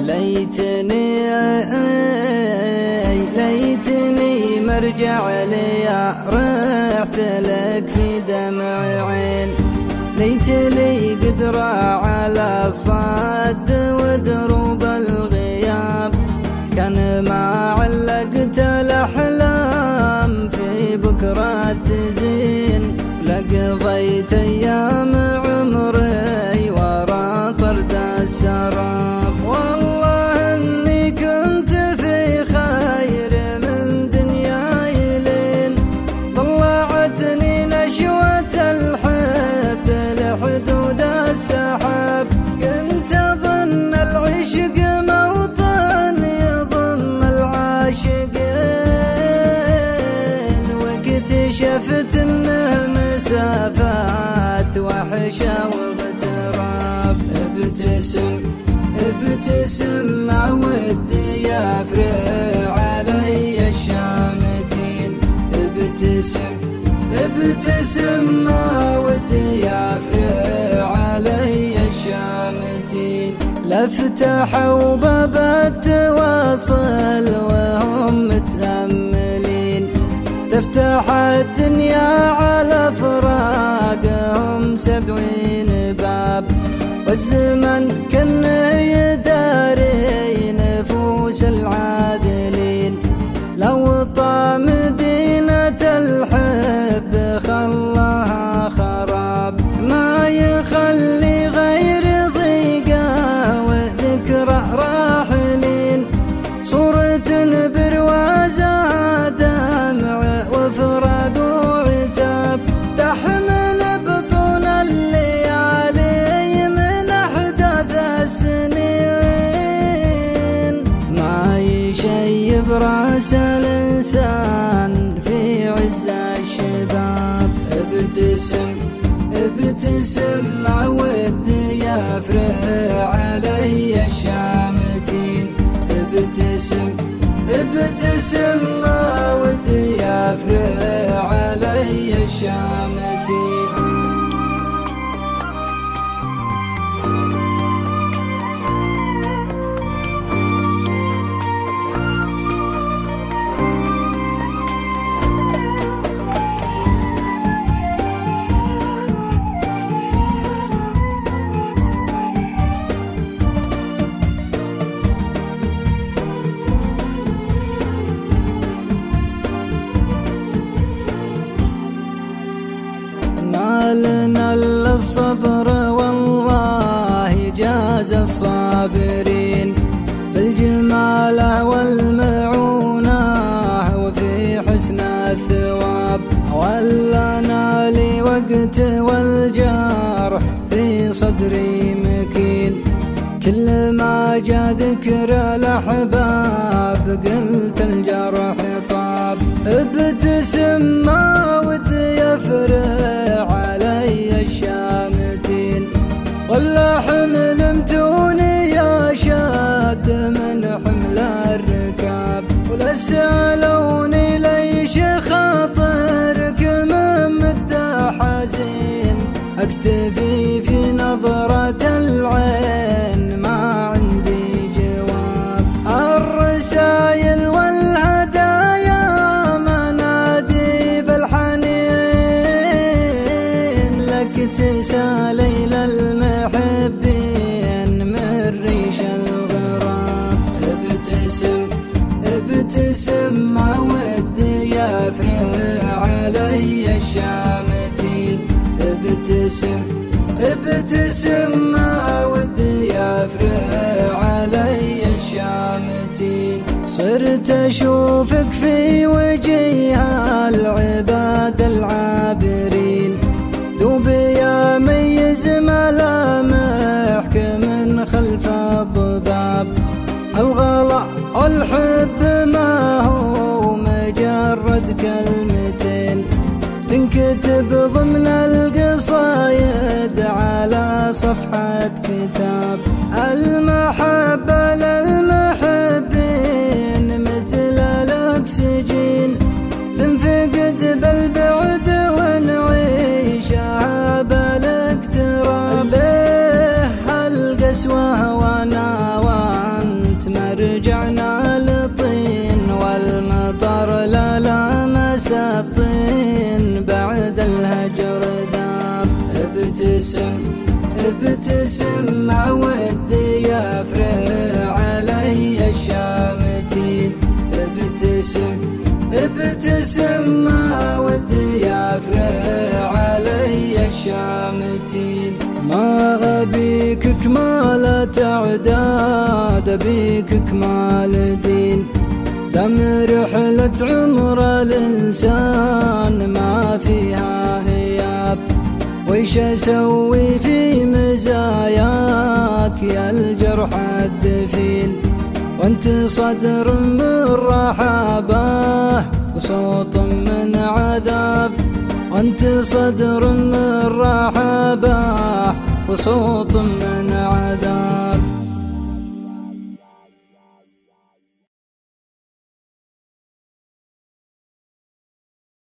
ليتني مرجع لي رحت لك في دمع عين، ليت لي قدرة على الصد ودروب الغياب، كان ما علقت الأحلام في بكرة تزين، لقضيت أيام عمري ورا طرد السراب. والله إني كنت في خير من دنياي لين طلعتني نشوة الحب لحدود السحاب، كنت أظن العشق موطن يضم العاشقين، واكتشفت إنه مسافات وحشة وبتراب. ابتسم ما ودي يفرع علي الشامتين، ابتسم ما ودي يفرع علي الشامتين، لفتحوا باب التواصل وهم متأملين، تفتح الدنيا على فراقهم 70 باب، والزمن كأنه يداري نفوس العادلين، لو طا مدينة الحب خلاها خراب، ما يخلي غير ضيقة وذكرى راحلين، صورة بروازها دمع وفراق وعتاب، تحمل بطول الليالي من أحداث السنين، ما يشيب راس الإنسان في عز الشباب. ابتسم ما ودي يفرع علي الشامتين، ابتسم ما ودي يفرع علي الشامتين. لنا الصبر والله جاز الصابرين، بالجمال والمعونة وفي حسن الثواب، ولنا لي وقت والجرح في صدري مكين، كل ما جاء ذكر الأحباب قلت الجرح طاب. ابتسم ما ودي يفرع علي الشامتين، ولا حمل متوني يا شاد من حمل الركاب، ولا سألوني ليش خاطرك من مدة حزين، اكتفي في نظرة العين ما عندي جواب، الرسايل والهدايا منادي بالحنين، لك تسالي للمحبين من ريش الغراب. ابتسم ما ودي يفرع علي الشامتين، ابتسم ما ودي يفرع علي الشامتين، صرت أشوفك في وجه العباد العابرين، دوب يا ميز ملامحك من خلف الضباب، الغلا والحب ما هو مجرد كلمتين تنكتب ضمن القصايد على صفحة كتاب، المحبة للمحبين مثل الأكسجين تنفقد بالبعد ونعيشها بالاقتراب، ليه القسوة وانا ابتسم ما ودي يفرع علي الشامتين. ابتسم ابتسم ما ودي يفرع علي الشامتين. ما أبيك كمال تعداد، أبيك كمال دين. دم رحلة عمر الإنسان ما فيها هياب، ويش أسوي في مزاياك يا الجرح الدفين. وانت صدر من رحابه وصوت من عذاب، وانت صدر من رحابه وصوت من